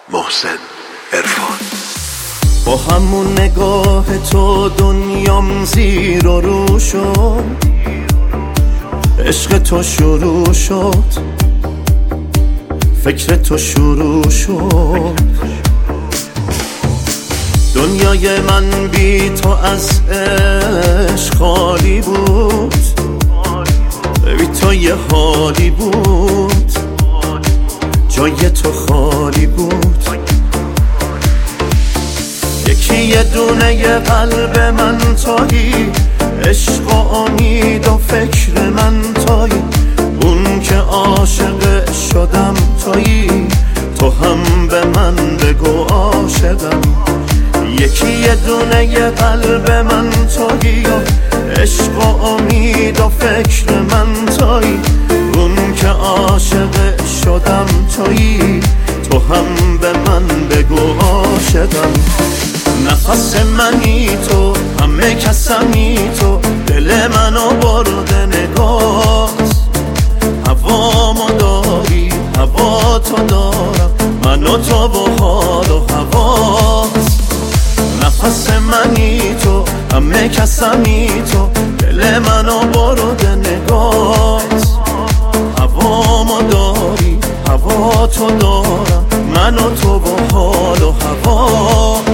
محسن عرفان. با همون نگاه تو دنیام زیر و رو شد، عشق تو شروع شد، فکر تو شروع شد. دنیای من بی تو از عشق خالی بود، بی تو یه حالی بود، جای تو خالی بود. یکی یه دونه یه قلب من تویی، عشق و امید و فکر من تویی، اون که عاشق شدم تویی، تو هم به من بگو عاشقم. یکی یه دونه یه قلب من تویی، عشق و امید و فکر من تویی، اون که عاشق شدم تویی، تو هم به من بگو عاشقم. نفس منی تو، همه کسمی تو، دل منو برده نگاهت. هوامو داری، هوا تو دارم، من و تو و حال و هوات. نفس منی تو، همه کسمی تو، دل منو برده نگاهت. هوامو داری، هوا تو دارم، من و تو و حال و هوات.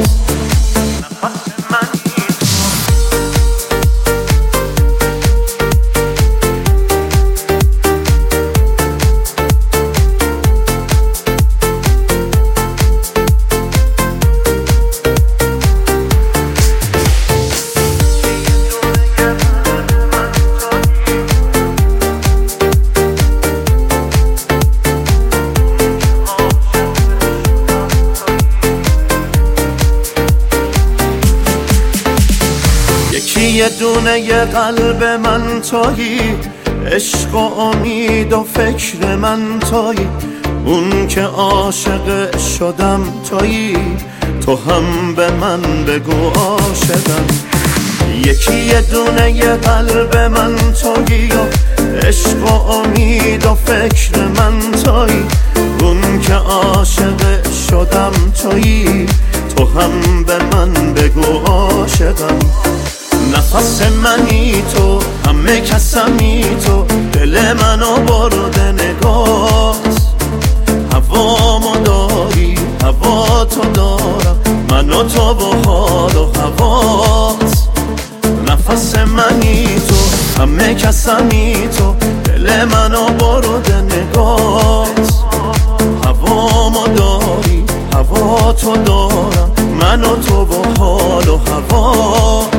یه دونه یه قلب من تویی، عشق و امید و فکر من تویی، اون که عاشق شدم تویی، تو هم به من بگو عاشقم. یکی یه دونه یه قلب من تویی، عشق و امید و فکر من تویی، اون که عاشق شدم تویی، تو هم به من بگو عاشقم. نفس منی تو، همه کسمی تو، دل منو برده نگاهت. هوامو داری، هوا تو دارم، من و تو و حال و هوات. نفس منی تو، همه کسمی تو، دل منو برده نگاهت. هوامو داری، هوا تو دارم، من و تو و حال و هوات.